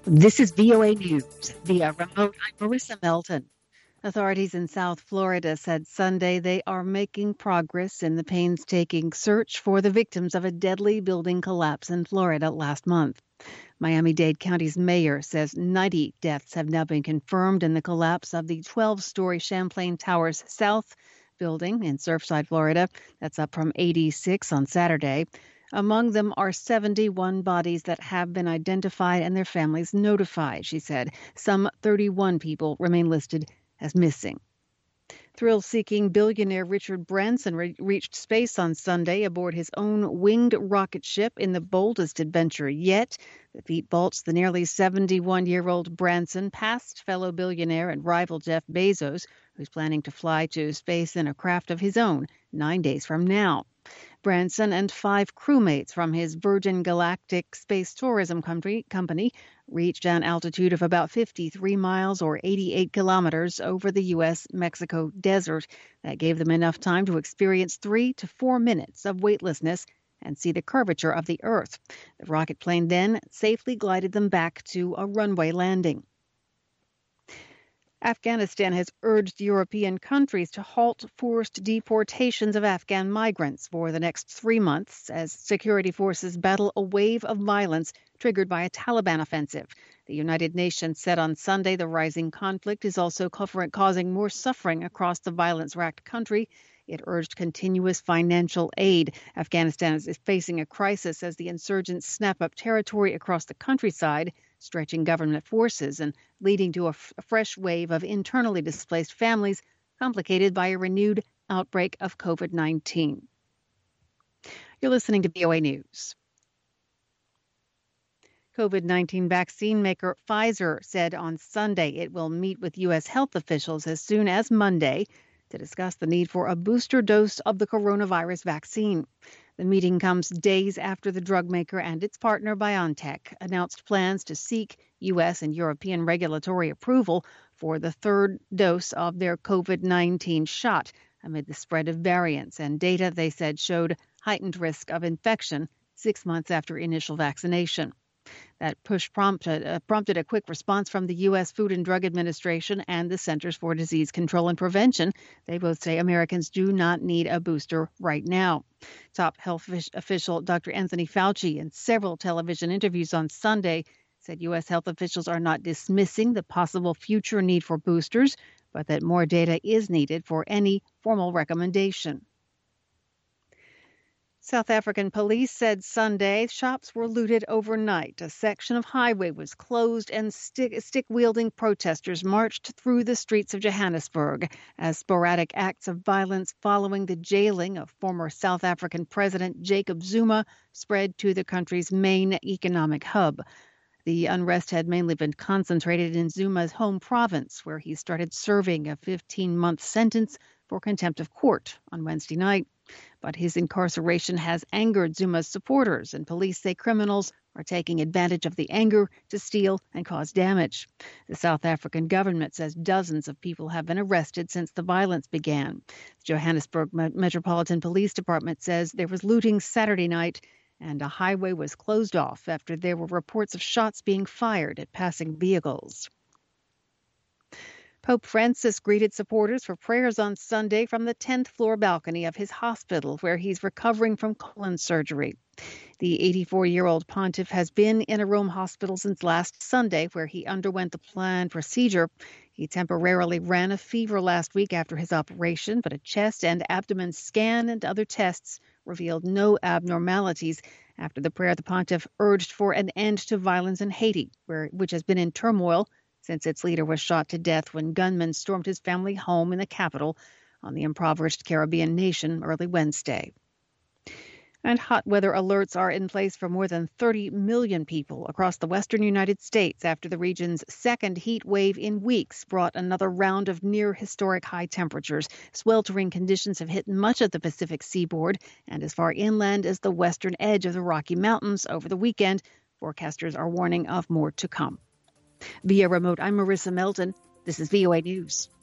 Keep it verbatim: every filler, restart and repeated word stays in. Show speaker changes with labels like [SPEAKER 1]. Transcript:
[SPEAKER 1] This is V O A News via remote. I'm Marissa Melton. Authorities in South Florida said Sunday they are making progress in the painstaking search for the victims of a deadly building collapse in Florida last month. Miami-Dade County's mayor says ninety deaths have now been confirmed in the collapse of the twelve-story Champlain Towers South building in Surfside, Florida. That's up from eighty-six on Saturday. Among them are seventy-one bodies that have been identified and their families notified, she said. Some thirty-one people remain listed as missing. Thrill-seeking billionaire Richard Branson re- reached space on Sunday aboard his own winged rocket ship in the boldest adventure yet. The feat vaults the nearly seventy-one-year-old Branson past fellow billionaire and rival Jeff Bezos, who's planning to fly to space in a craft of his own nine days from now. Branson and five crewmates from his Virgin Galactic Space Tourism company, company reached an altitude of about fifty-three miles or eighty-eight kilometers over the U S Mexico desert. That gave them enough time to experience three to four minutes of weightlessness and see the curvature of the Earth. The rocket plane then safely glided them back to a runway landing. Afghanistan has urged European countries to halt forced deportations of Afghan migrants for the next three months as security forces battle a wave of violence triggered by a Taliban offensive. The United Nations said on Sunday the rising conflict is also causing more suffering across the violence-racked country. It urged continuous financial aid. Afghanistan is facing a crisis as the insurgents snap up territory across the countryside, stretching government forces and leading to a, f- a fresh wave of internally displaced families, complicated by a renewed outbreak of covid nineteen. You're listening to V O A News. covid nineteen vaccine maker Pfizer said on Sunday it will meet with U S health officials as soon as Monday to discuss the need for a booster dose of the coronavirus vaccine. The meeting comes days after the drug maker and its partner BioNTech announced plans to seek U S and European regulatory approval for the third dose of their covid nineteen shot amid the spread of variants and data they said showed heightened risk of infection six months after initial vaccination. That push prompted, uh, prompted a quick response from the U S Food and Drug Administration and the Centers for Disease Control and Prevention. They both say Americans do not need a booster right now. Top health official Doctor Anthony Fauci, in several television interviews on Sunday, said U S health officials are not dismissing the possible future need for boosters, but that more data is needed for any formal recommendation. South African police said Sunday shops were looted overnight. A section of highway was closed and stick, stick-wielding protesters marched through the streets of Johannesburg as sporadic acts of violence following the jailing of former South African President Jacob Zuma spread to the country's main economic hub. The unrest had mainly been concentrated in Zuma's home province, where he started serving a fifteen-month sentence for contempt of court on Wednesday night. But his incarceration has angered Zuma's supporters, and police say criminals are taking advantage of the anger to steal and cause damage. The South African government says dozens of people have been arrested since the violence began. The Johannesburg Metropolitan Police Department says there was looting Saturday night, and a highway was closed off after there were reports of shots being fired at passing vehicles. Pope Francis greeted supporters for prayers on Sunday from the tenth floor balcony of his hospital, where he's recovering from colon surgery. The eighty-four-year-old pontiff has been in a Rome hospital since last Sunday, where he underwent the planned procedure. He temporarily ran a fever last week after his operation, but a chest and abdomen scan and other tests revealed no abnormalities. After the prayer, the pontiff urged for an end to violence in Haiti, where which has been in turmoil since its leader was shot to death when gunmen stormed his family home in the capital on the impoverished Caribbean nation early Wednesday. And hot weather alerts are in place for more than thirty million people across the western United States after the region's second heat wave in weeks brought another round of near-historic high temperatures. Sweltering conditions have hit much of the Pacific seaboard and as far inland as the western edge of the Rocky Mountains over the weekend. Forecasters are warning of more to come. Via remote, I'm Marissa Melton. This is V O A News.